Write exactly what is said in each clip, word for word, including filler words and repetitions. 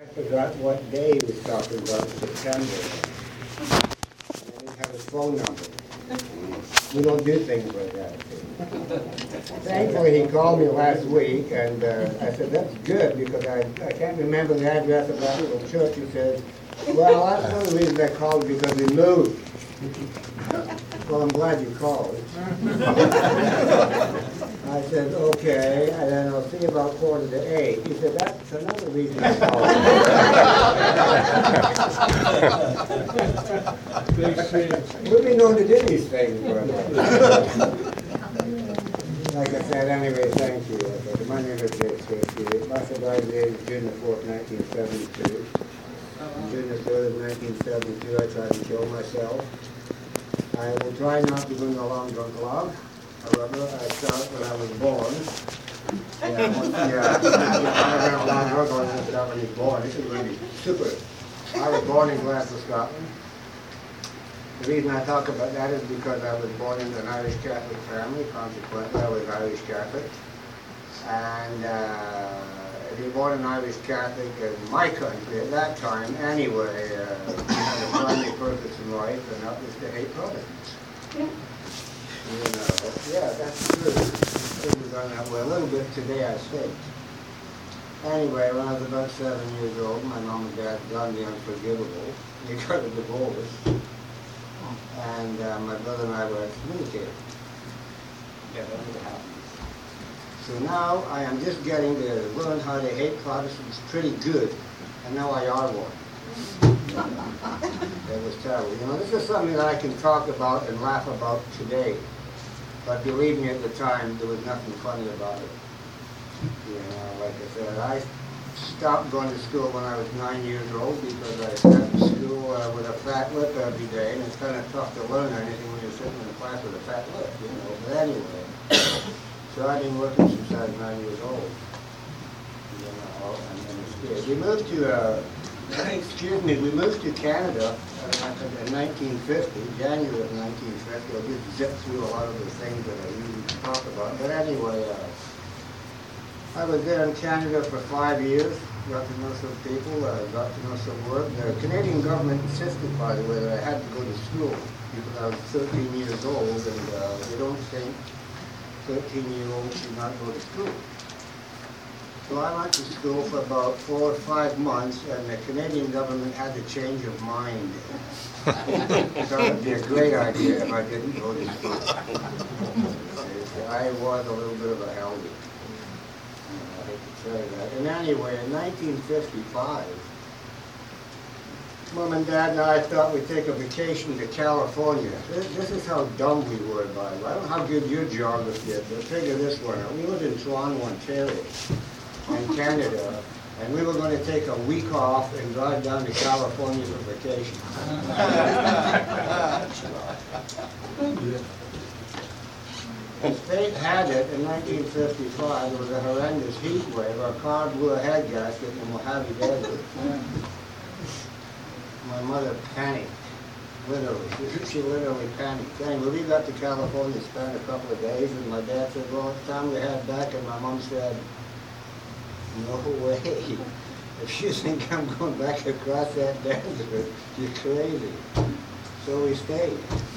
I forgot what day he was talking about, September. I didn't have his phone number. We don't do things like that. Thankfully, he called me last week, and uh, I said, that's good, because I, I can't remember the address of that little church. He said, well, that's one of the reasons I called, because we moved. Well, I'm glad you called. I said, okay, and then I'll see you about quarter to eight. He said, that's another reason I called. We've been known to do these things, brother. Like I said, anyway, thank you. Okay, my name is Dick Swift. My survivor date is June the fourth, nineteen seventy-two. On June the third of nineteen seventy-two, I tried to kill myself. I will try not to bring a long drunk log. However, I started when I was born. Yeah, once, yeah, I ran a long drunk log when I started when he was born. This is really super. I was born in Glasgow, Scotland. The reason I talk about that is because I was born in an Irish Catholic family. Consequently, I was Irish Catholic. And uh, if you're born an Irish Catholic in my country at that time, anyway, uh, you had a primary purpose in life, and that was to hate Protestants. Yeah. You know, yeah, that's true. Things done that way a little bit today, I think. Anyway, when I was about seven years old, my mom and dad done the unforgivable. They got a divorce. And uh, my brother and I were excommunicated. Yeah, that's what happened. So now I am just getting to learn how to hate Protestants pretty good, and now I are one. That was terrible. You know, this is something that I can talk about and laugh about today, but believe me, at the time there was nothing funny about it. You know, like I said, I stopped going to school when I was nine years old because I sat in school uh, with a fat lip every day, and it's kind of tough to learn anything when you're sitting in a class with a fat lip, you know. But anyway, so I've been working since I was nine years old. You know, and, and it's good. We moved to, uh, excuse me, we moved to Canada uh, in nineteen fifty, January of nineteen fifty. I'll just zip through a lot of the things that I usually talk about. But anyway, uh, I was there in Canada for five years, got to know some people, uh, got to know some work. The Canadian government insisted, by the way, that I had to go to school because I was thirteen years old, and uh, they don't think thirteen-year-olds should not go to school. So I went to school for about four or five months, and the Canadian government had a change of mind. So it would be a great idea if I didn't go to school. I was a little bit of a helmet. I hate to say that. And anyway, in nineteen fifty-five, Mom and Dad and I thought we'd take a vacation to California. This, this is how dumb we were, by the way. I don't know how good your geography is, but figure this one out. We lived in Toronto, Ontario, in Canada, and we were going to take a week off and drive down to California for vacation. As fate had it, in nineteen fifty-five, there was a horrendous heat wave. Our car blew a head gasket in Mojave Desert. My mother panicked, literally. She, she literally panicked. Anyway, we got to California, spent a couple of days, and my dad said, well, it's time we head back, and my mom said, no way. If you think I'm going back across that desert, you're crazy. So we stayed.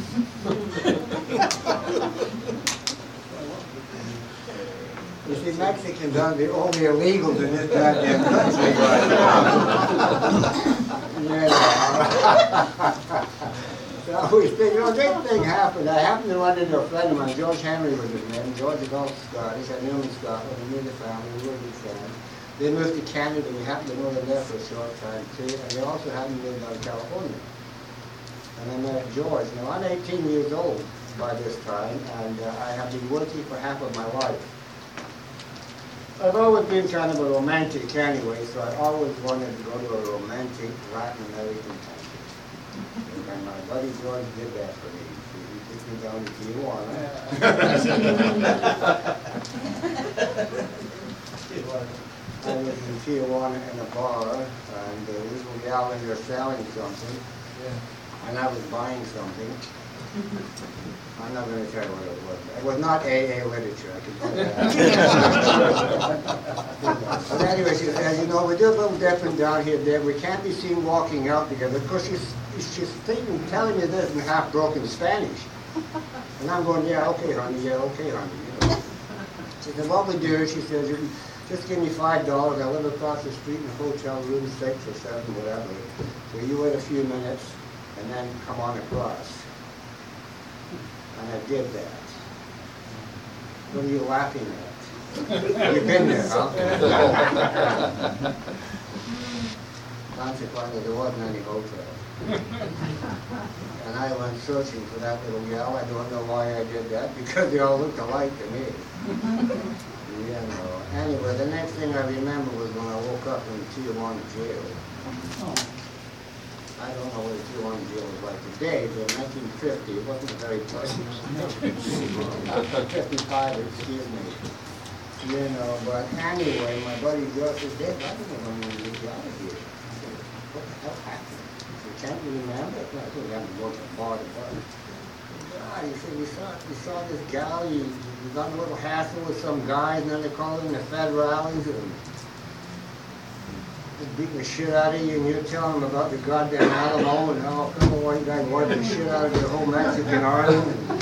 You see, Mexicans are the only illegals in this goddamn country right now. Yeah. So we stayed. You know, this thing happened. I happened to run into a friend of mine, George Henry was his name. George is also Scottish. I knew him in Scotland. We knew the family. We were good friends. They moved to Canada. We happened to know them there for a short time, too. And they also happened to live down in California. And I met George. Now, I'm eighteen years old by this time, and uh, I have been working for half of my life. I've always been kind of a romantic anyway, so I always wanted to go to a romantic Latin American country. And my buddy George did that for me. He took me down to Tijuana. I was in Tijuana in a bar, and the little gal in there selling something, and I was buying something. I'm not going to tell you what it was. It was not A A literature, I can tell you that. But anyway, she says, you know, we do a little different down here, Dave. We can't be seen walking out together. Of course, she's, she's thinking, telling me this in half-broken Spanish. And I'm going, yeah, okay, honey, yeah, okay, honey. You know. She said, what we do, she says, you just give me five dollars. I live across the street in a hotel room, six or seven, whatever. So you wait a few minutes, and then come on across. And I did that. What are you laughing at? You've been there, huh? Consequently, there wasn't any hotel. And I went searching for that little gal. I don't know why I did that, because they all looked alike to me. You know. Anyway, the next thing I remember was when I woke up in Tijuana jail. I don't know what a Tijuana jail was like today, but in nineteen fifty, it wasn't very pleasant. fifty-five, excuse me. You know, but anyway, my buddy Joe said, Dave, I don't know when we get out of here. I said, what the hell happened? He said, can't you remember? I think we haven't worked as hard as that. God, he said, we saw, we saw this gal, you, you got in a little hassle with some guys, and then they called in the federales, and just beating the shit out of you, and you're telling them about the goddamn Alamo, and how come on, white guy wiped the shit out of the whole Mexican army.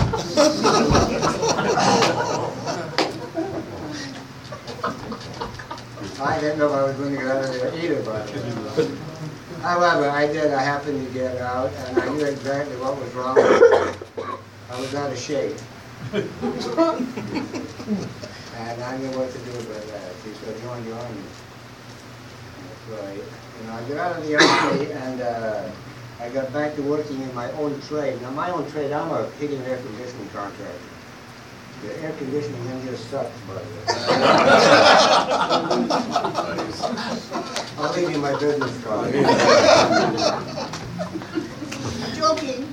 I didn't know if I was going to get out of there either, by the way. However, I did. I happened to get out, and I knew exactly what was wrong with me. I was out of shape. And I knew what to do about that. She said, join the army. That's right. You know, I got out of the army, and uh, I got back to working in my own trade. Now, my own trade, I'm a heating and air conditioning contractor. The air conditioning in here sucks, by the way. I'll leave you my business card. I'm joking.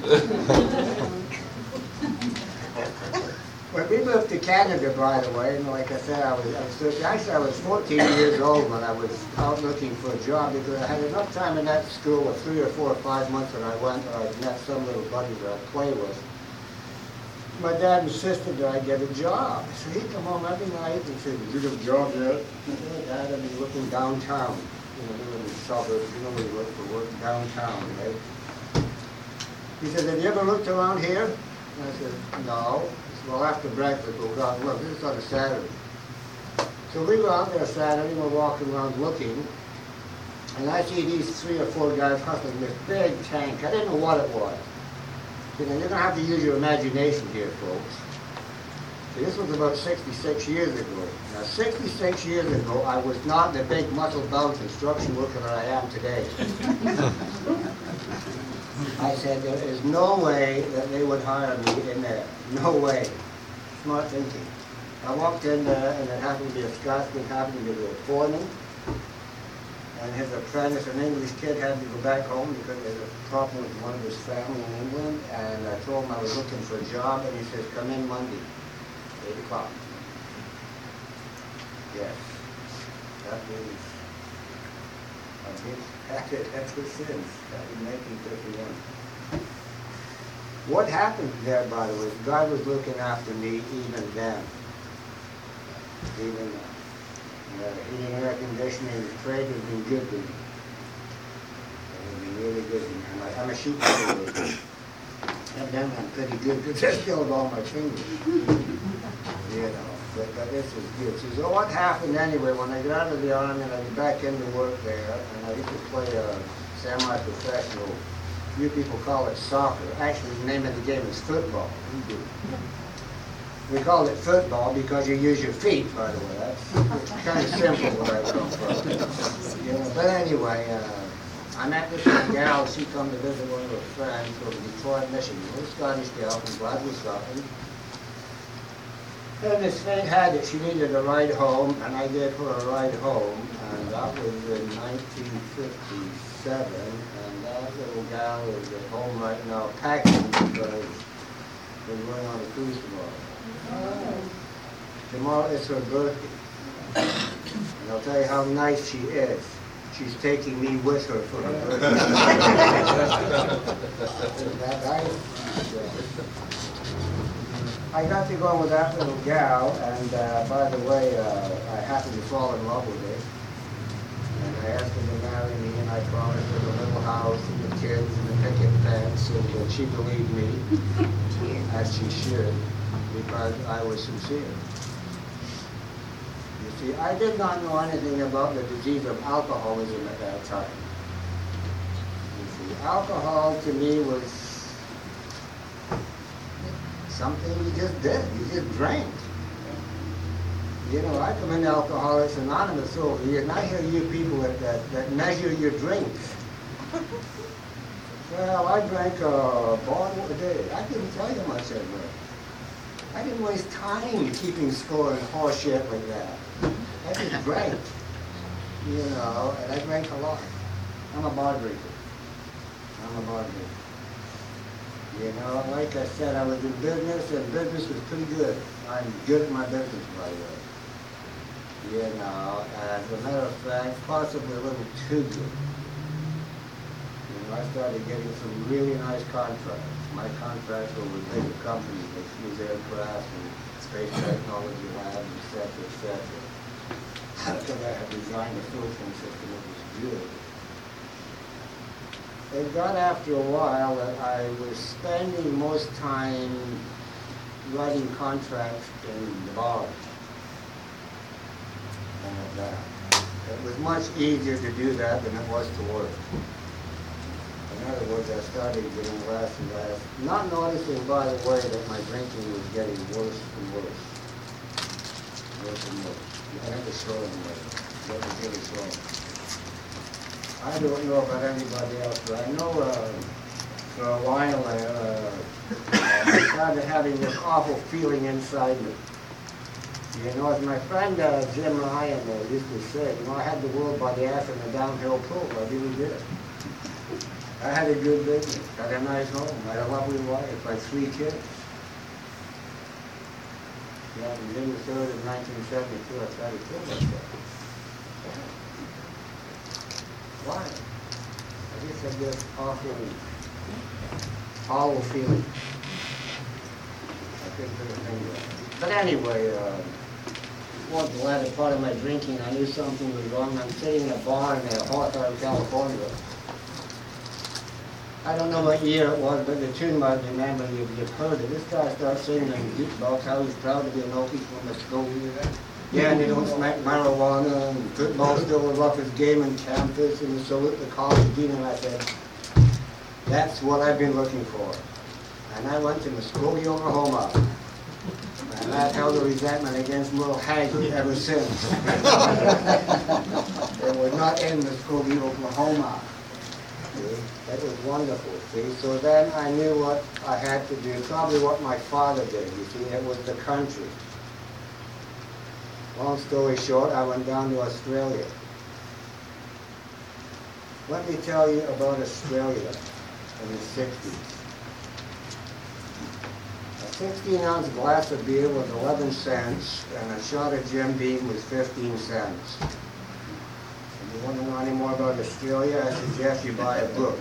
When we moved to Canada, by the way, and like I said, I was, I was actually I was fourteen years old when I was out looking for a job, because I had enough time in that school, of three or four or five months that I went, or I met some little buddies that I'd play with. My dad insisted that I get a job. So he'd come home every night and say, did you get a job yet? Dad, I'd be looking downtown. You know, we live in the suburbs, you know where you look for work, downtown, right? He said, have you ever looked around here? And I said, no. He said, well, after breakfast, we'll go out and look. This is on a Saturday. So we were out there Saturday, and we're walking around looking, and I see these three or four guys hustling this big tank. I didn't know what it was. You know, you're going to have to use your imagination here, folks. See, this was about sixty-six years ago. Now, sixty-six years ago, I was not the big muscle-bound construction worker that I am today. I said, there is no way that they would hire me in there. No way. Smart thinking. I walked in there, and it happened to be a Scotsman, happened to be a foreman. And his apprentice, an English kid, had to go back home because there was a problem with one of his family in England. And I told him I was looking for a job, and he says, come in Monday, eight o'clock. Yes, that was, I've been at it ever since. That was nineteen fifty-one. What happened there, by the way, God was looking after me even then. Even then. Uh, heating and air conditioning, the trade has been good to me. It has been really good to me. I'm a, I'm a sheep worker. Evidently I'm pretty good because I still have all my fingers. You know, but, but this is good. So, so what happened anyway, when I got out of the army and I got back into work there, and I used to play a semi-professional, few people call it soccer. Actually, the name of the game is football. We call it football because you use your feet, by the way. That's kind of simple where I come from. You know, but anyway, uh, I met this gal. She come to visit one of her friends from Detroit, Michigan. A Scottish gal from Glasgow, Scotland. And this thing had it. She needed a ride home, and I gave her a ride home. And that was in nineteen fifty-seven. And that little gal is at home right now packing because we're going on a cruise tomorrow. Tomorrow is her birthday. And I'll tell you how nice she is. she's taking me with her for her birthday. That nice? Yeah. I got to go with that little gal, and uh, by the way, uh, I happened to fall in love with her. And I asked her to marry me, and I promised her the little house and the kids and the picket fence, and uh, she believed me, as she should, because I was sincere. You see, I did not know anything about the disease of alcoholism at that time. You see, alcohol to me was something you just did. You just drank. You know, I come into Alcoholics Anonymous over here, and I hear you people that, that, that measure your drinks. Well, I drank a bottle a day. I couldn't tell you how much I drank. I didn't waste time keeping score and horse shit like that. I just drank, you know, and I drank a lot. I'm a bar drinker. I'm a bar drinker. You know, like I said, I was in business, and business was pretty good. I'm good at my business, by the way. You know, as a matter of fact, possibly a little too good. You know, I started getting some really nice contracts. My contracts were with bigger companies like Hughes Aircraft and Space Technology Labs, et cetera, et cetera. Because I had designed a filtering system that was good. It got after a while that I was spending most time writing contracts in the bars. And at that. It was much easier to do that than it was to work. In other words, I started getting less and less, not noticing, by the way, that my drinking was getting worse and worse. Worse and worse. And it was showing later. It was really showing. I don't know about anybody else, but I know uh, for a while there, uh, I started having this awful feeling inside me. You know, as my friend uh, Jim Ryan uh, used to say, you know, I had the world by the ass in a downhill pool. I really did. I had a good business, had a nice home, had a lovely wife, had three kids. Yeah, on June the third of nineteen seventy-two, I tried to kill myself. Why? I just had this awful, hollow feeling. I couldn't put a finger on it. But anyway, uh, towards the latter part of my drinking, I knew something was wrong. I'm sitting in a bar in uh, Hawthorne, California. I don't know what year it was, but the tune might remember, you've, you've heard it. This guy starts singing about how he's proud to be an Okie from Muskogee. Yeah, and they don't smack marijuana, and football's still the roughest game on campus, and they salute the college dean, and I said, that's what I've been looking for. And I went to Muskogee, Oklahoma. And I've held a resentment against Merle Haggard ever since. They were not in Muskogee, Oklahoma. See? That was wonderful, see? So then I knew what I had to do, probably what my father did, you see, it was the country. Long story short, I went down to Australia. Let me tell you about Australia in the sixties. A sixteen ounce glass of beer was eleven cents, and a shot of Jim Beam was fifteen cents. If you want to know any more about Australia, I suggest you buy a book.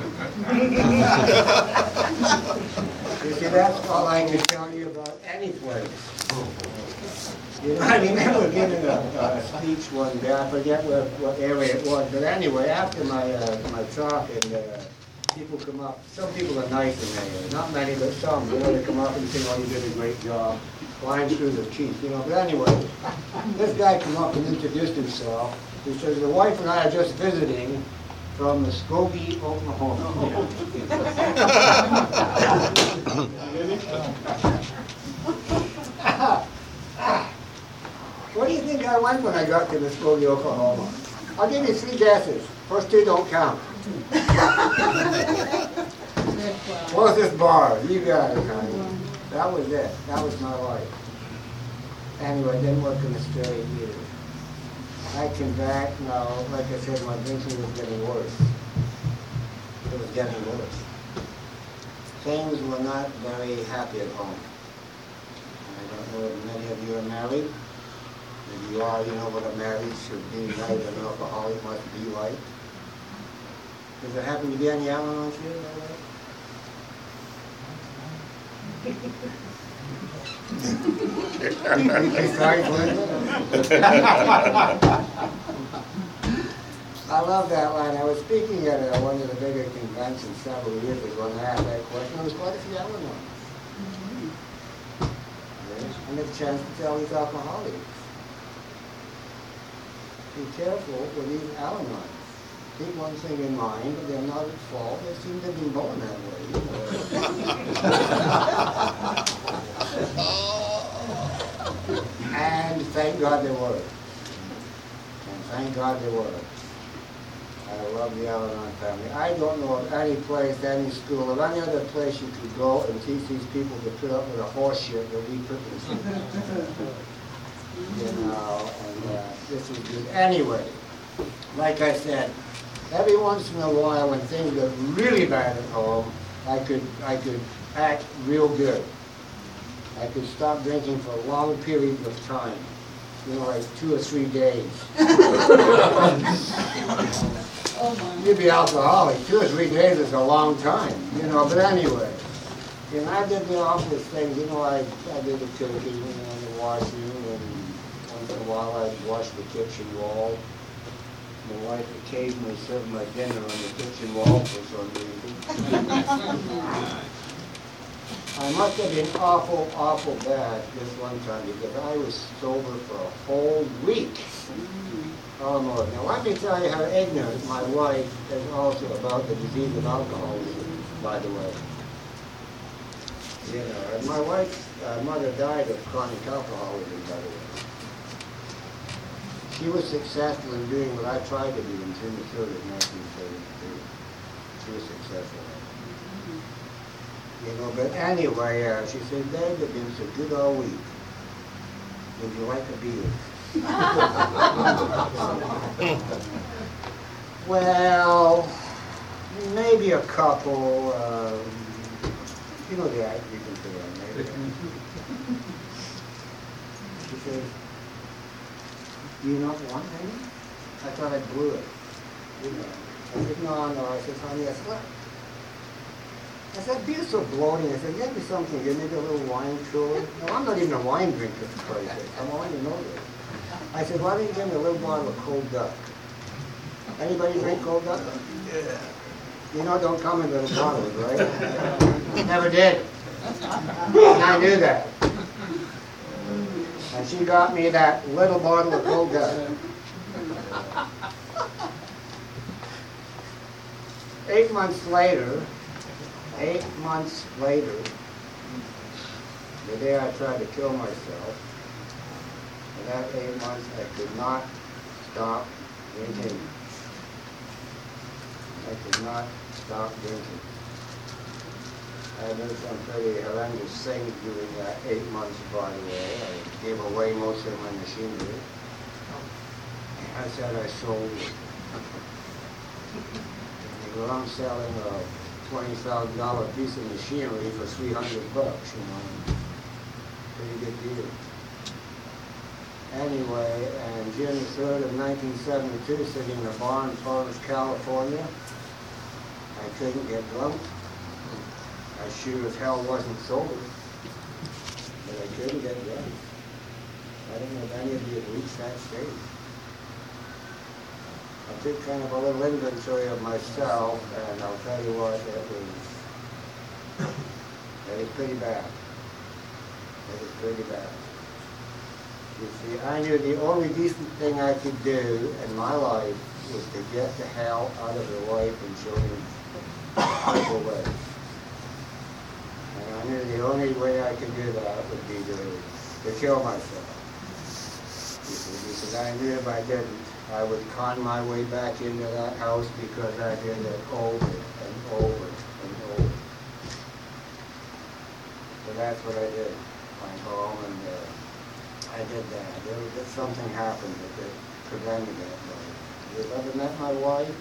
You see, that's all I can tell you about any place. You know, I remember giving a, a speech one day, I forget what, what area it was, but anyway, after my, uh, my talk, and uh, people come up, some people are nice in there, not many, but some, you know, they come up and say, oh, you did a great job, flying through the teeth, you know, but anyway, this guy came up and introduced himself. He says, the wife and I are just visiting from Muskogee, Oklahoma. What do you think I went when I got to Muskogee, Oklahoma? I'll give you three guesses. First two don't count. Closest bar. You got it, honey. That was it. That was my life. Anyway, I didn't work in Australia either. I came back. Now, like I said, my drinking was getting worse. It was getting worse. Things were not very happy at home. I don't know if many of you are married. And you already know what a marriage should be like, an alcoholic must be like. Does there happen to be any Al-Anons here? Besides Linda? I love that line. I was speaking at uh, one of the bigger conventions several years ago, and I asked that question. There was quite a few Al-Anons. I get a chance to tell these alcoholics, be careful with these Al-Anons. Keep one thing in mind, they're not at fault. They seem to be born that way. You know. And thank God they were. And thank God they were. I love the Al-Anon family. I don't know of any place, any school, or any other place you could go and teach these people to put up with a horse shit that we put this in. You know, and uh, this is good. Anyway, like I said, every once in a while when things get really bad at home, I could, I could act real good. I could stop drinking for long periods of time. You know, like two or three days. You'd be alcoholic. Two or three days is a long time, you know, but anyway. You know, I did the awfulest things. You know, I, I did the cooking and the washing, and once in a while I'd wash the kitchen wall. My wife occasionally served my dinner on the kitchen wall for some reason. I must have been awful, awful bad this one time because I was sober for a whole week. Almost. Now let me tell you how ignorant my wife is also about the disease of alcoholism, by the way. You know, and my wife's uh, mother died of chronic alcoholism, by the way. She was successful in doing what I tried to do in June the third of nineteen seventy-two. She was successful. You know, but anyway, uh, she said, Dave, it's been so good all week. Would you like a beer? Well, maybe a couple. Um, you know the act you can do on maybe. She said, do you not want any? I thought I blew it. You know. I said, no, no. I said, honey, I said, what? I said, beer's so bloating. I said, get me something. Give me a little wine cooler. No, I'm not even a wine drinker, for Christ's sake. Come on, you know this. I said, why don't you give me a little bottle of cold duck? Anybody drink cold duck? Yeah. You know, don't come in little bottles, right? Never did. And I knew that. And she got me that little bottle of cold duck. Eight months later, eight months later, the day I tried to kill myself, for that eight months I could not stop drinking. I could not stop drinking. I did some pretty horrendous things during that eight months, by the way. I gave away most of my machinery. I said I sold it. Well, I'm selling a twenty thousand dollar piece of machinery for three hundred bucks, you know. Pretty good deal. Anyway, and June the third of nineteen seventy-two, sitting in a bar in Torrance, California, I couldn't get drunk. I sure as hell wasn't sober, but I couldn't get drunk. I don't know if any of you have reached that stage. I took kind of a little inventory of myself, and I'll tell you what, it was, it was pretty bad. It was pretty bad. You see, I knew the only decent thing I could do in my life was to get the hell out of the wife and children right away. And I knew the only way I could do that would be to, to kill myself. You see, because I knew if I didn't, I would con my way back into that house because I did it over and over and over. So that's what I did. Went home and uh, I did that. There was something happened that, that prevented that. If you ever met my wife,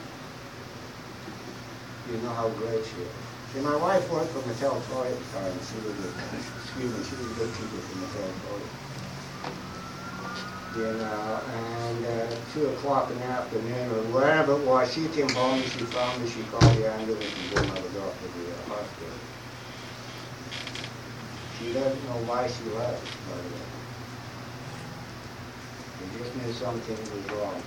you know how great she is. See, my wife worked for Mattel Toy at the time. She was a, excuse me, she was a bookkeeper for Mattel Toy. you know, and uh, two o'clock in the afternoon or wherever it was, she came home and she found me, she called the ambulance and brought my dog to the uh, hospital. She doesn't know why she left, by the way. She just knew something was wrong.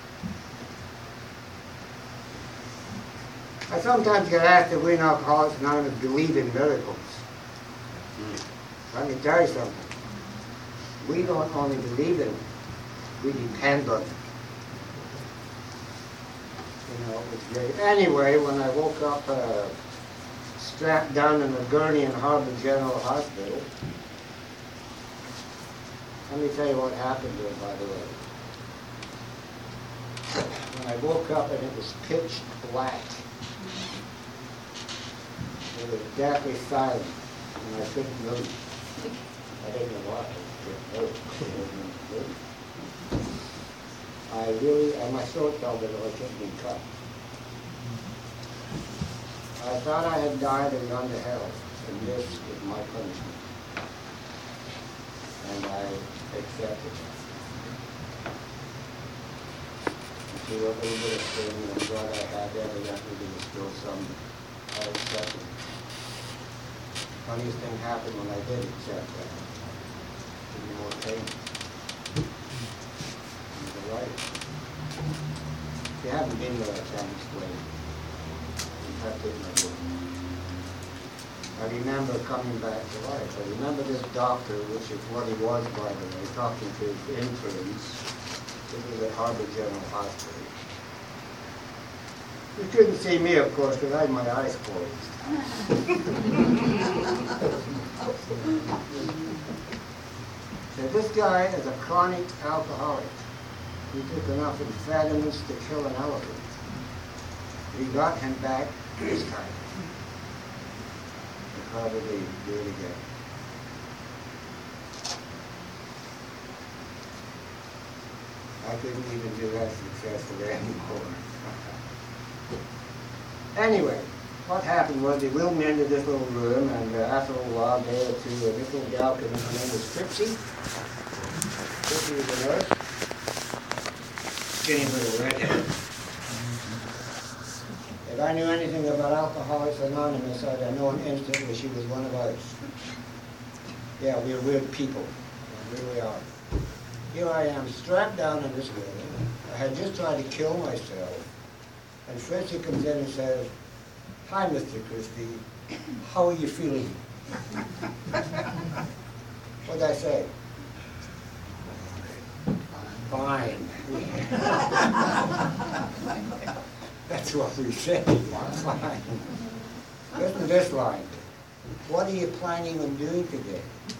I sometimes get asked if we in Alcoholics Anonymous believe in miracles. Let me tell you something. We don't only believe in it, we depend on it. You know, it's great. Anyway, when I woke up uh, strapped down in a gurney in Harbor General Hospital, let me tell you what happened there, by the way. When I woke up and it was pitch black, it was deathly silent, and I couldn't move. I didn't know why. I couldn't move. I really, and my throat felt as though I couldn't be cut. I thought I had died and gone to hell, and this is my punishment. And I accepted it. See what little bit of thing and God I had evidently there was still some I accepted. Funniest thing happened when I did accept that. Give me more pain. You're right. If you haven't been there, I can't explain. In fact, it might work. I remember coming back to life. I remember this doctor, which is what he was, by the way, talking to his interns. This was at Harbor General Hospital. You couldn't see me, of course, because I had my eyes closed. So this guy is a chronic alcoholic. He took enough amphetamines to kill an elephant. We got him back this time. We'll probably do it again. I couldn't even do that successfully anymore. Anyway, what happened was they wheeled me into this little room, and uh, after a while, day or two, uh, this little gal came in. Her name was Trixie. Trixie was a nurse. Skinny little redhead. If I knew anything about Alcoholics Anonymous, I'd have known instantly she was one of us. Yeah, we're weird people. We really are. Here I am, strapped down in this building. I had just tried to kill myself. And Fritzy comes in and says, "Hi, Mister Christie. How are you feeling?" What'd I say? Fine. That's what we say. Fine. Listen to this line. What are you planning on doing today?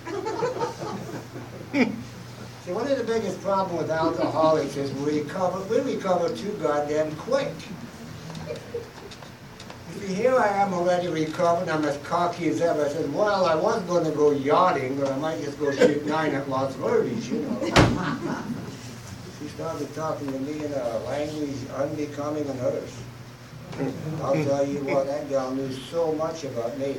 See, one of the biggest problems with alcoholics is we recover, we recover too goddamn quick. See, here I am already recovered, I'm as cocky as ever. I said, well, I was going to go yachting, but I might just go shoot nine at Las Verdes, you know. She started talking to me in a language unbecoming a nurse. I'll tell you what, that gal knew so much about me.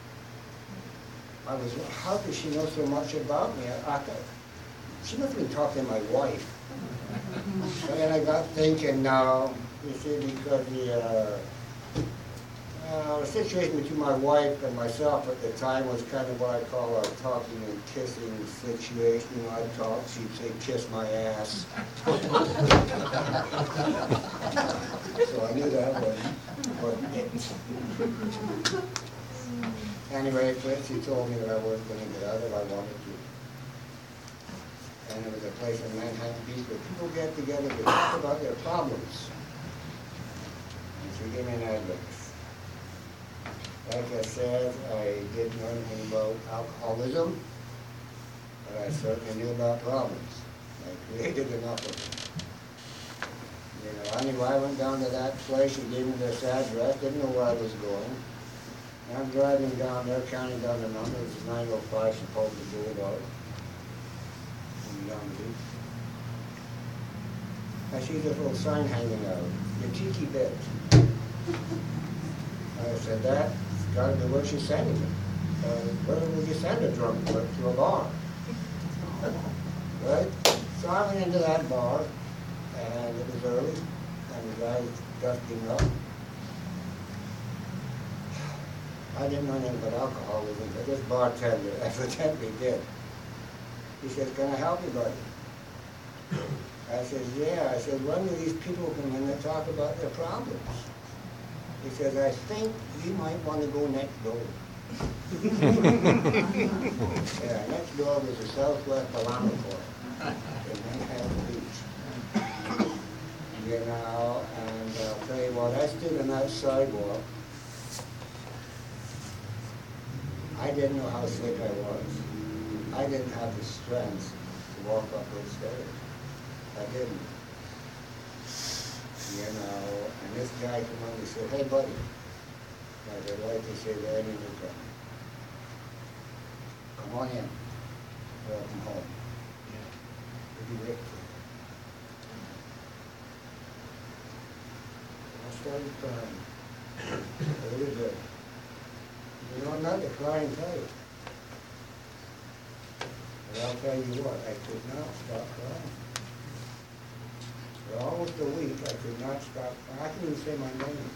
I was, how could she know so much about me? I, I thought, she must have been talking to my wife. So then I got thinking now, you see, because the, uh, uh, the situation between my wife and myself at the time was kind of what I call a talking and kissing situation. You know, I'd talk, she'd say, "Kiss my ass." So I knew that wasn't it. Anyway, she told me that I wasn't going to get out if I wanted to. And it was a place in Manhattan Beach where people get together to talk about their problems. And she gave me an address. Like I said, I didn't know anything about alcoholism, but I certainly knew about problems. I created enough of them. You know, anyway, I went down to that place. She gave me this address. Didn't know where I was going. And I'm driving down there, counting down the number. It was nine oh five Supposedly Boulevard. Down the beach. I see this little sign hanging out, "Your Tiki Bed." I said, that's got to be where she's sending me. Uh, where would you send a drunk clerk? To a bar? Right? So So I went into that bar, and it was early, and the guy was dusting up. I didn't know anything about alcoholism, but this bartender evidently did. He says, "Can I help you, buddy?" I said, "Yeah." I said, "When do these people come in and talk about their problems?" He says, "I think you might want to go next door." Yeah, next door was the Southwest Palama Club in Manhattan Beach. You know, and I'll tell you what, I stood on that sidewalk. I didn't know how sick I was. I didn't have the strength to walk up those stairs. I didn't. You know, and this guy came up and said, "Hey, buddy," as I like to say to any newcomer, "Come on in. Welcome home." We'll be waiting for you. I started crying. It was a You know, I'm not the crying type. But I'll tell you what, I could not stop crying. For almost a week, I could not stop crying. I couldn't even say my name.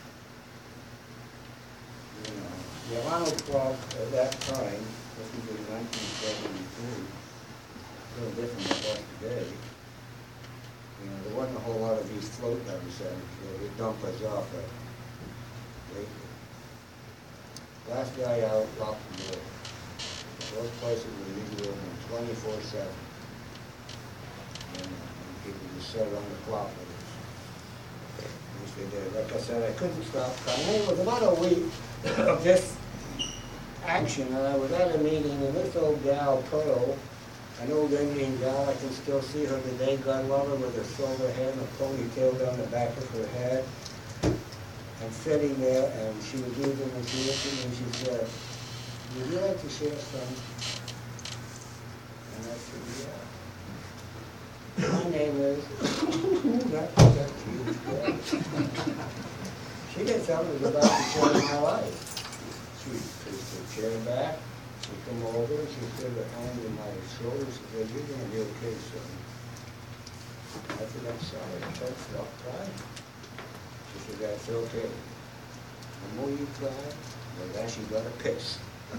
You know, the Alano Club at that time, this was in nineteen seventy-two, a little different than it was today. You know, there wasn't a whole lot of these float houses that would dump us off at Lakeville. Last guy out locked the door. Those places were usually open twenty-four seven. And, and people just sat around the clock with us. Which they did. Like I said, I couldn't stop crying. It was about a week of this action, and I was at a meeting, and this old gal, Pearl, an old Indian gal, I can still see her today, God love her, with her silver hair and a ponytail down the back of her head. And sitting there, and she was using the commission, and she said, "Would you like to share some?" And I said, "Yeah." My name is, that, that's huge, yeah. She did something that was about to change my life. She pushed her chair back, she came over, and she put her hand on my shoulder, she said, "You're going to be okay, son." I said, "I'm sorry, I can't stop crying." She said, "That's okay. The more you cry, the less you gotta piss."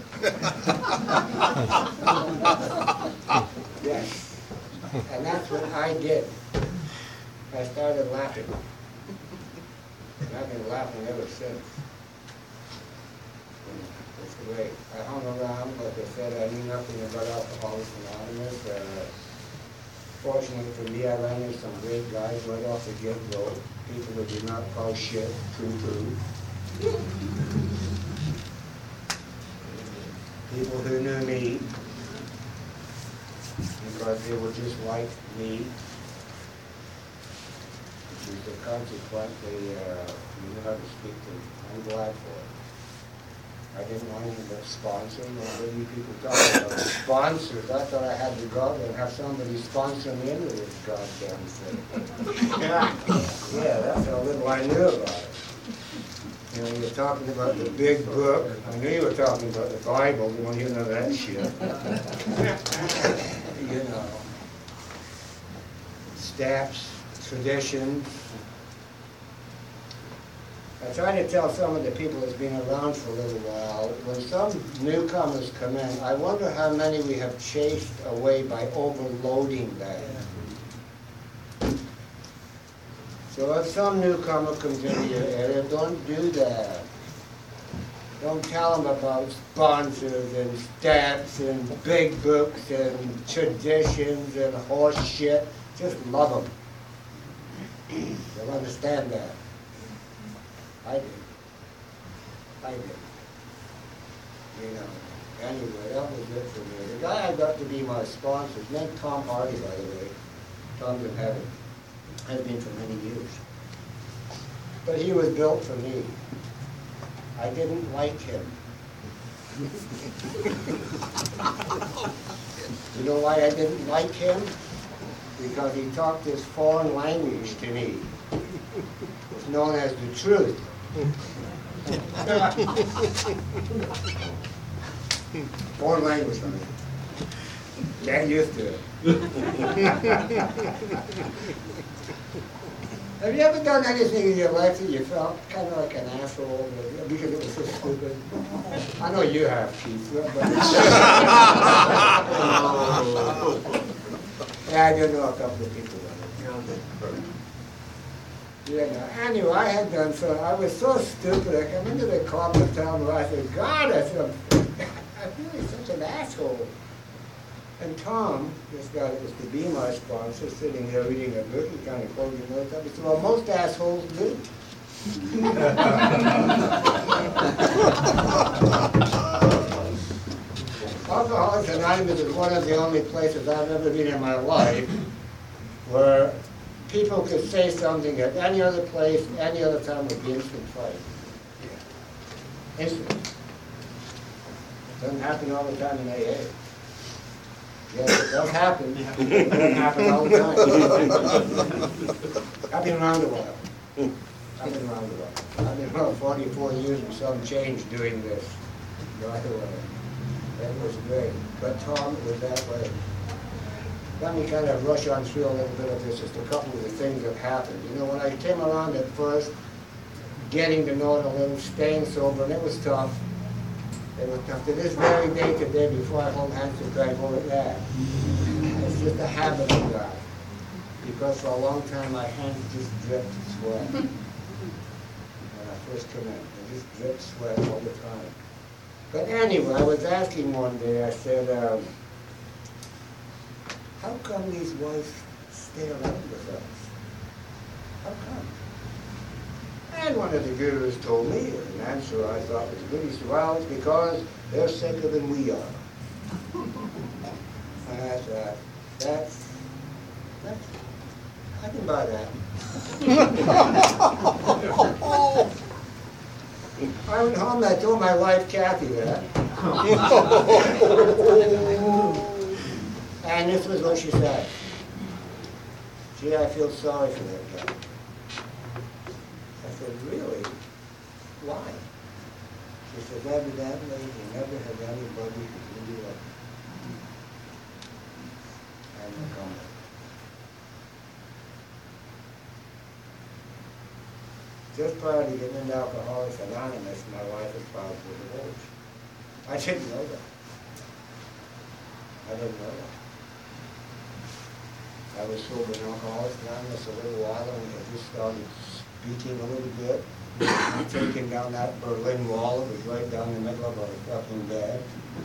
Yes. And that's what I did. I started laughing. And I've been laughing ever since. It's great. I hung around, like I said, I knew nothing about Alcoholics Anonymous. Uh, Fortunately for me, I ran into some great guys right off the get-go. People that did not call shit poo-poo. People who knew me because they were just like me. Which is consequently, uh, you know how to speak to them. I'm glad for it. I didn't know anything about sponsoring. What you people talking about sponsors? I thought I had to go out there and have somebody sponsor me into this goddamn thing. Yeah, yeah, that's how little I knew about it. You know, you're talking about the big book. I knew you were talking about the Bible. You want to hear none of that shit. You know, steps, traditions. I try to tell some of the people that's been around for a little while, when some newcomers come in, I wonder how many we have chased away by overloading them. So if some newcomer comes into your area, don't do that. Don't tell them about sponsors and stats and big books and traditions and horse shit. Just love them. They'll understand that. I did. I did. You know. Anyway, that was it for me. The guy I got to be my sponsor, his name's Tom Hardy, by the way. Tom's in heaven. Has been for many years. But he was built for me. I didn't like him. You know why I didn't like him? Because he talked this foreign language to me. It's known as the truth. Foreign language, I mean. Get used to it. Have you ever done anything in your life that you felt kind of like an asshole because it was so stupid? I know you have, Keith. But yeah, I do know a couple of people that have. Yeah, no. Anyway, I had done so. I was so stupid. I come into the club in town where I said, God, I said, I'm really such an asshole. And Tom, this guy that was to be my sponsor, sitting there reading a book, he kind of closed his nose up. He said, well, most assholes do. Alcoholics Anonymous is one of the only places I've ever been in my life where people could say something at any other place, any other time would be instant fight. Instant. Doesn't happen all the time in A A. Yes, it does happen. It doesn't happen all the time. I've been around a while. I've been around a while. I've been around forty-four years and some change doing this. Right away. That was great. But Tom was that way. Let me kind of rush on through a little bit of this, just a couple of the things that happened. You know, when I came around at first, getting to know it a little, staying sober, and it was tough. It was tough. To this very day today, before I hold hands with Greg over that, it's just a habit of God. Because for a long time, my hands just dripped sweat. When I first came in, they just dripped sweat all the time. But anyway, I was asking one day, I said, um, how come these wives stay around with us? How come? And one of the gurus told me an answer I thought was good. He said, well, it's because they're sicker than we are. And I thought, that's, that's, I can buy that. I went home and I told my wife, Kathy, that. And this was what she said. Gee, I feel sorry for that guy. I said, really? Why? She said, evidently, he never had anybody who really loved him. And the comment. Just prior to getting into Alcoholics Anonymous, my wife was filed for divorce. I didn't know that. I didn't know that. I was sober in Alcoholics Anonymous a little while, and I just started speaking a little bit. Taking down that Berlin Wall, it was right down in the middle of a fucking bed.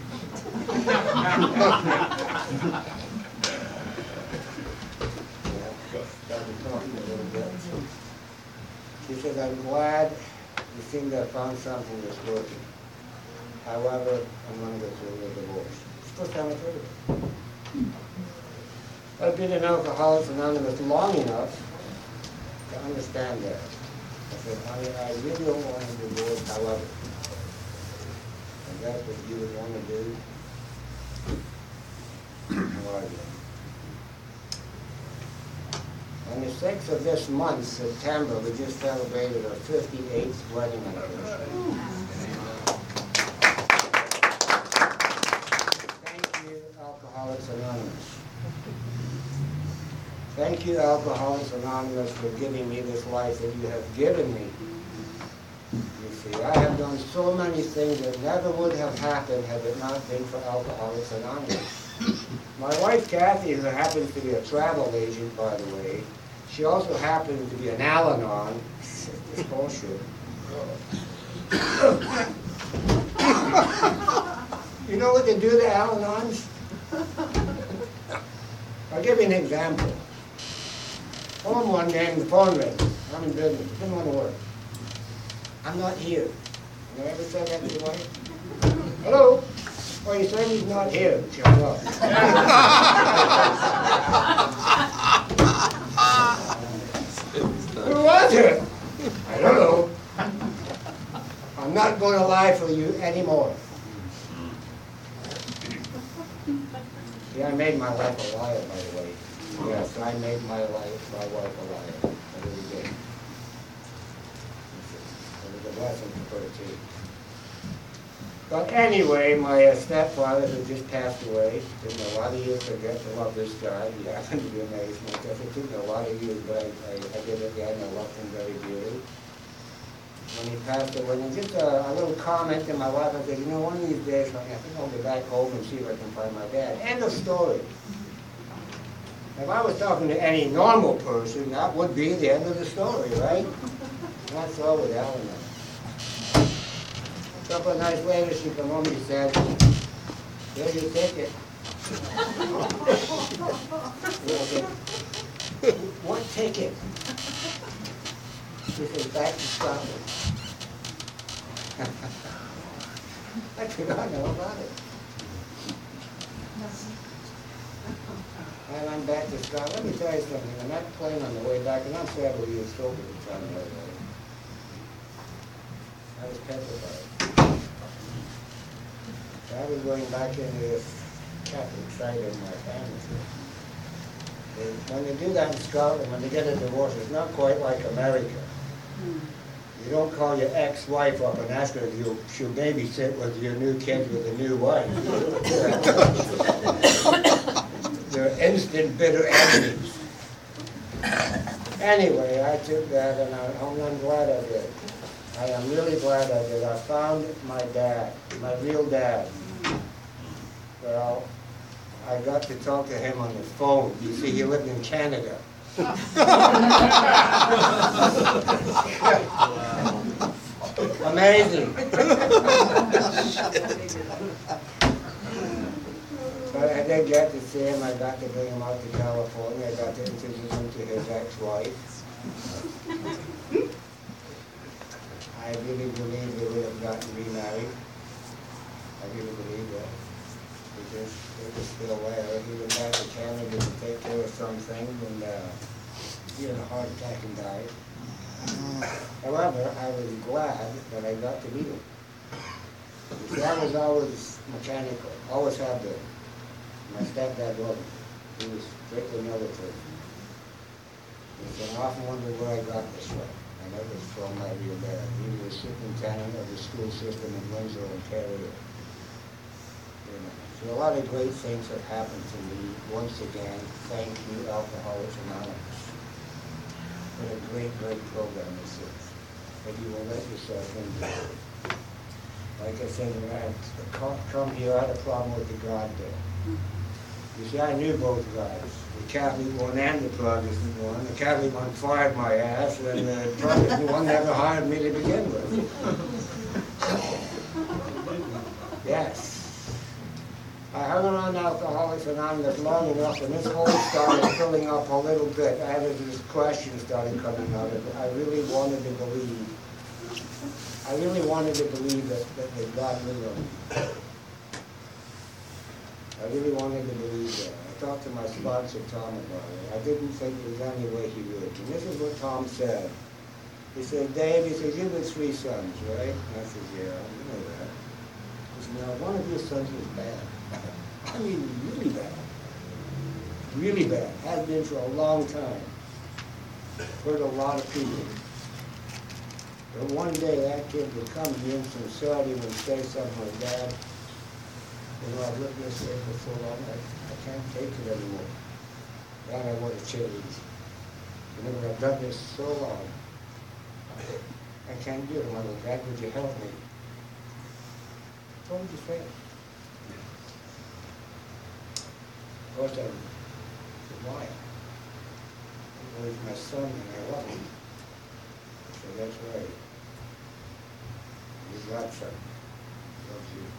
Yeah, started talking a little bit. She said, I'm glad you seem to have found something that's working. However, I'm going to go through a divorce. It's the first time I've heard of it. I've been in Alcoholics Anonymous long enough to understand that. I said, I, I really don't want a divorce, however. And that's what you would want to do. How are you? On the sixth of this month, September, we just celebrated our fifty-eighth wedding anniversary. Thank you, Alcoholics Anonymous. Thank you, Alcoholics Anonymous, for giving me this life that you have given me. You see, I have done so many things that never would have happened had it not been for Alcoholics Anonymous. My wife, Kathy, who happens to be a travel agent, by the way, she also happens to be an Al-Anon. It's bullshit. You know what they do to Al-Anons? I'll give you an example. Home one day and the phone rings. I'm in business. Didn't want to work. I'm not here. You ever said that to your wife? Hello? Oh, you're saying he's not here. Shut up. Who was it? I don't know. I'm not going to lie for you anymore. See, I made my wife a liar, by the way. Yes, I made my life, my wife a liar. I really did. It was a blessing for her too. But anyway, my uh, stepfather had just passed away. It took me a lot of years to get to love this guy. He happened to be amazing. It took me a lot of years, but I, I, I did it again. I loved him very dearly. When he passed away, and just a, a little comment to my wife, I said, you know, one of these days, I think I'll go back home and see if I can find my dad. End of story. If I was talking to any normal person, that would be the end of the story, right? And that's all with Eleanor. A couple of nights later, she came home and she said, here's your ticket. What ticket? She said, back to Scotland. I did not know about it. I went back to Scotland. Let me tell you something. On that plane on the way back, and I'm several years sober at the time, by the way, I was petrified. I was going back into this Catholic side of my family. They, when they do that in Scotland, when they get a divorce, it's not quite like America. Mm. You don't call your ex-wife up and ask her if you, she'll babysit with your new kids with a new wife. They're instant bitter enemies. Anyway, I took that and I, I'm glad I did. I am really glad I did. I found my dad, my real dad. Well, I got to talk to him on the phone. You see, he lived in Canada. Amazing. But I did get to see him. I got to bring him out to California. I got to introduce him to his ex-wife. I really believe they would have gotten remarried. I really believe that. Because it was still there. He went back to Canada to take care of something, and uh, he had a heart attack and died. However, I was glad that I got to meet him. You see, I was always mechanical, always have been. My stepdad wasn't. He was strictly military. And I often wonder where I got this from. And it was from my real dad. He was superintendent of the school system in Windsor, Ontario. You know. So a lot of great things have happened to me. Once again, thank you, Alcoholics Anonymous. What a great, great program this is. That you will let yourself into it. Like I said, when I come here, I had a problem with the God there. You see, I knew both guys. The Catholic one and the Protestant one. The Catholic one fired my ass, and the Protestant one never hired me to begin with. Yes. I hung around Alcoholics Anonymous long enough, and this hole started filling up a little bit. I had this question started coming out of it. I really wanted to believe. I really wanted to believe that, that, that God knew them. I really wanted to believe that. I talked to my sponsor, Tom, about it. I didn't think there was any way he would. And this is what Tom said. He said, Dave, he said, you have three sons, right? And I said, yeah, I know that. He said, now, one of your sons was bad. I mean, really bad. Really bad. Has been for a long time. Hurt a lot of people. But one day that kid would come to me in sincerity and say something like, Dad, you know, I've lived this way for so long, I, I can't take it anymore. Dad, I want to change. You know, I've done this so long. I can't do it. I'm like, Dad, would you help me? What would you say? Of course, I said, why? Well, he's my son and I love him. I said, that's right. You got son. He loves you.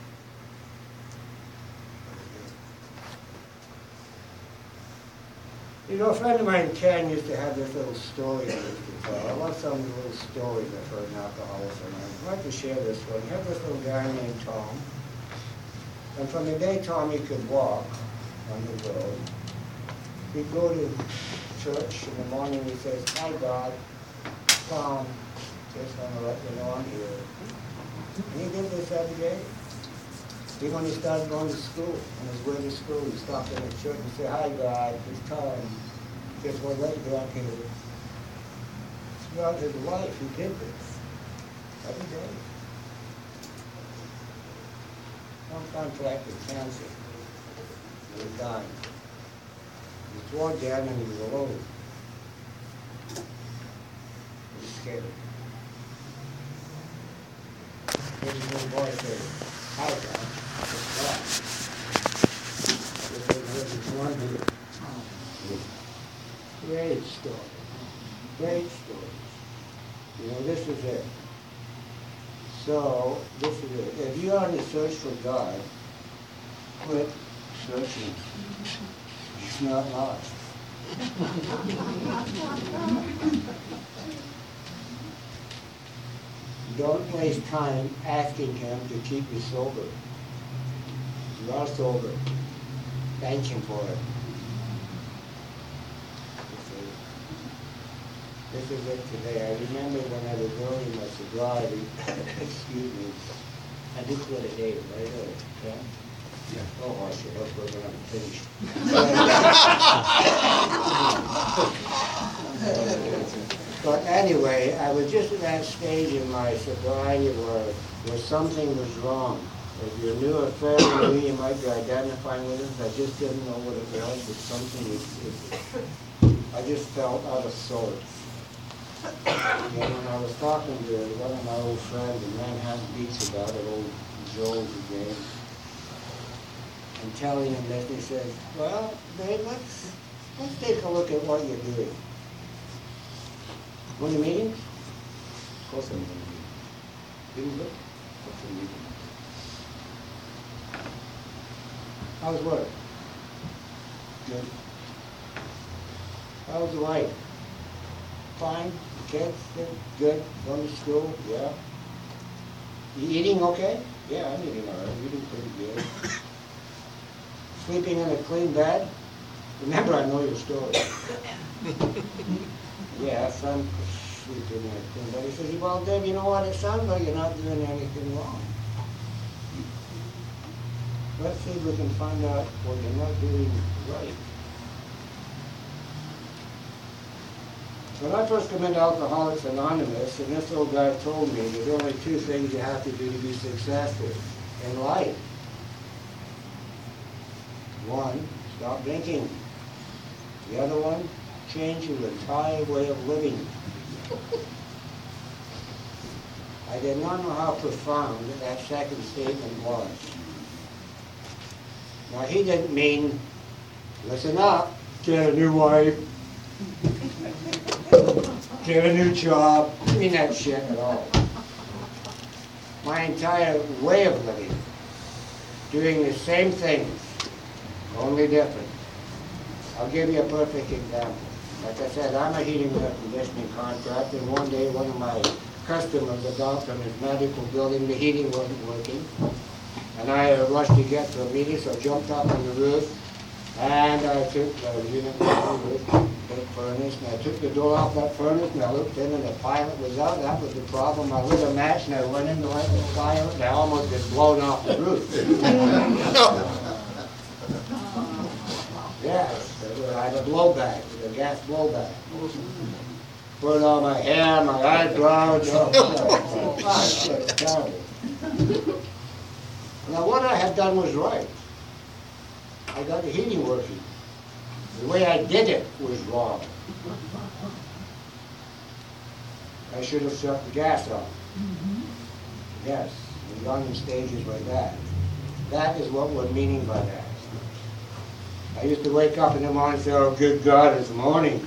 You know, a friend of mine, Ken, used to have this little story he used to tell. I love some of the little stories I've heard in Alcoholics Anonymous. I'd like to share this one. He had this little guy named Tom. And from the day Tommy could walk on the road, he'd go to church in the morning and he says, hi, God, Tom, just want to let you know I'm here. And he did this every day. Even when he started going to school, on his way to school, he stopped in the church and said, hi, God, it's Tom. Just want to let you know I'm here. Throughout his life, he did this every day. contracted cancer. He was dying. He was toward the end and he was alone. He was scared. His little boy said, "Hi, God. It's God." This is one here. Great story. Great stories. You know, this is it. So, this is it. If you're on the search for God, quit searching. It's not lost. Don't waste time asking Him to keep you sober. You are sober. Thank Him for it. This is it today. I remember when I was early my sobriety, excuse me, I did quit at eight, right? Okay? Yeah. Oh, I should have we're going to finish. But anyway, I was just at that stage in my sobriety where, where something was wrong. If you're new or fairly new, you might be identifying with it. I just didn't know what it was, but something was, was I just felt out of sorts. And when I was talking to one of my old friends in Manhattan Beach about it, old Joel again, and telling him this, he said, "Well, Dave, let's let's take a look at what you're doing." Going to meetings? Of course I'm going to meetings. Didn't look? What's a meeting? How's work? Good. How's the wife? Fine. Kids? Good. Going to school? Yeah. You eating okay? Yeah, I'm eating all right. Eating pretty good. Sleeping in a clean bed? Remember, I know your story. Yeah, son sleeping in a clean bed. He says, "Well, Dave, you know what? It sounds like you're not doing anything wrong. Let's see if we can find out what you're not doing right." When I first came into Alcoholics Anonymous, and this old guy told me there's only two things you have to do to be successful in life. One, stop drinking. The other one, change your entire way of living. I did not know how profound that second statement was. Now, he didn't mean, listen up, get a new wife, get a new job. I didn't mean that shit at all. My entire way of living, doing the same things, only different. I'll give you a perfect example. Like I said, I'm a heating and air conditioning contractor, and one day one of my customers, a doctor in his medical building, the heating wasn't working. And I uh, rushed to get to a meeting, so I jumped up on the roof, and I took the unit on the roof, big furnace, and I took the door off that furnace, and I looked in, and the pilot was out. That was the problem. I lit a match, and I went in to light the pilot, and I almost got blown off the roof. Yes, I had a blowback, a gas blowback. Put on my hair, my eyebrows, oh, oh, shit, terrible. Now, what I had done was right. I got the heating working. The way I did it was wrong. I should have shut the gas off. Yes, and gone in stages like that. That is what we're meaning by that. I used to wake up in the morning and say, "Oh, good God, it's morning."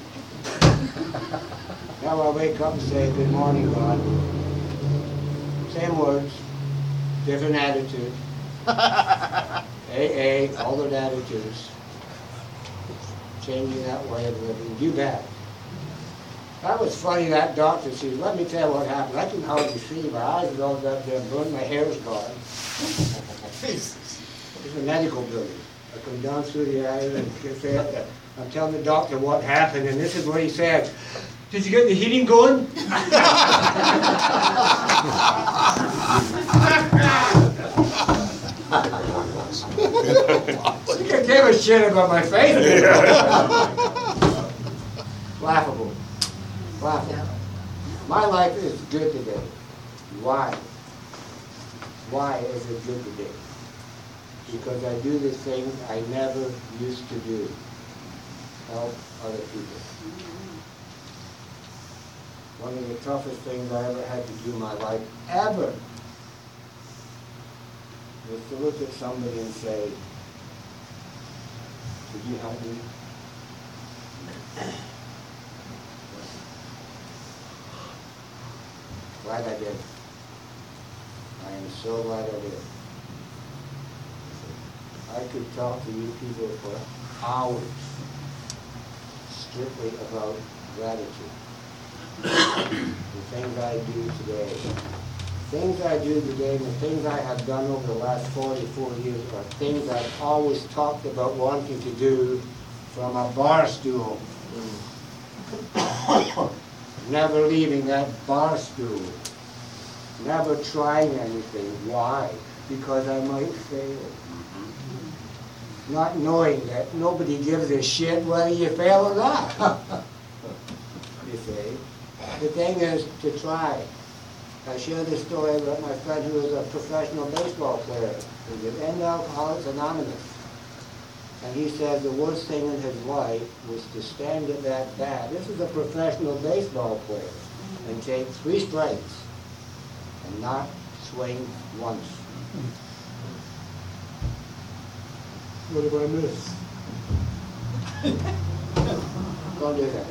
Now I wake up and say, "Good morning, God." Same words, different attitude. A A, altered attitudes. Changing that way of living. You bet. That was funny, that doctor said, "Let me tell you what happened. I can hardly see. My eyes are all up there, burned, my hair's gone." It's a medical building. I come down through the alley and said, I'm telling the doctor what happened, and this is what he said. "Did you get the heating going?" You can give a shit about my face. Laughable. Laughable. My life is good today. Why? Why is it good today? because I do the things I never used to do. Help other people. One of the toughest things I ever had to do in my life, ever, was to look at somebody and say, could you help me? Glad I did. I am so glad I did. I could talk to you people for hours strictly about gratitude. The things I do today. Things I do today and the things I have done over the last forty-four years are things I've always talked about wanting to do from a bar stool. Never leaving that bar stool. Never trying anything. Why? Because I might fail. Not knowing that nobody gives a shit whether you fail or not. You see? The thing is to try. I shared this story about my friend who was a professional baseball player. He was in Alcoholics Anonymous. And he said the worst thing in his life was to stand at that bat. This is a professional baseball player. And take three strikes and not swing once. What have I missed? Don't do that.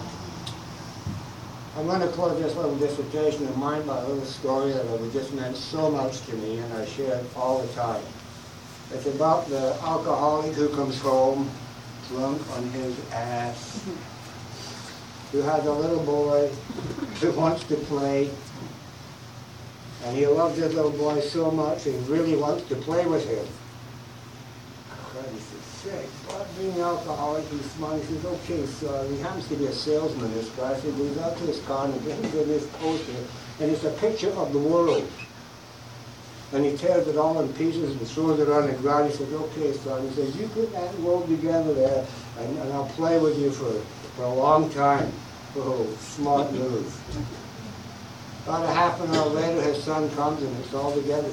I'm going to close this little dissertation of mine by a little story that has just meant so much to me, and I share it all the time. It's about the alcoholic who comes home drunk on his ass, who has a little boy who wants to play, and he loves his little boy so much and really wants to play with him. God, he says, sick. Well, being an alcoholic, he's smart. He says, okay, so he happens to be a salesman, this guy. So he goes out to his car and brings in this poster, and it's a picture of the world. And he tears it all in pieces and throws it on the ground. He says, okay, son. He says, you put that world together there, and, and I'll play with you for, for a long time. Oh, smart move. About a half an hour later, his son comes, and it's all together.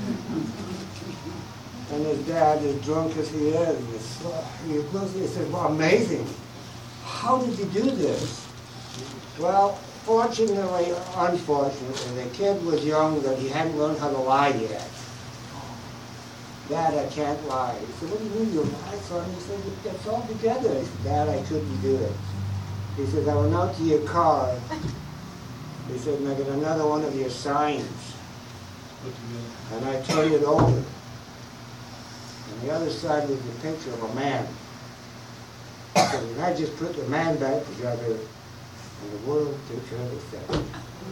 And his dad, as drunk as he is, he looks, he says, well, amazing. How did you do this? Well, fortunately or unfortunately, the kid was young, that he hadn't learned how to lie yet. Dad, I can't lie. He said, what do you mean you lie, son? He said, it's all together. He said, Dad, I couldn't do it. He said, I went out to your car. He said, and I got another one of your signs. And I turned it over. And the other side was the picture of a man. So and I just put the man back together, and the world took care of itself.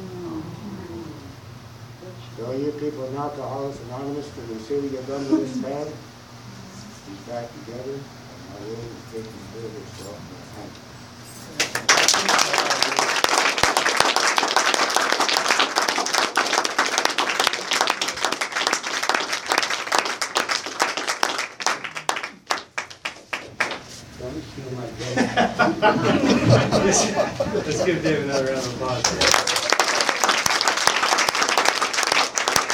So you people in Alcoholics Anonymous, can you see what you've done to this man? He's back together, and my world is taking care of itself. Thank you. Let's give Dave another round of applause.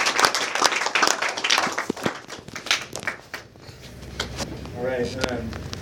All right. Um,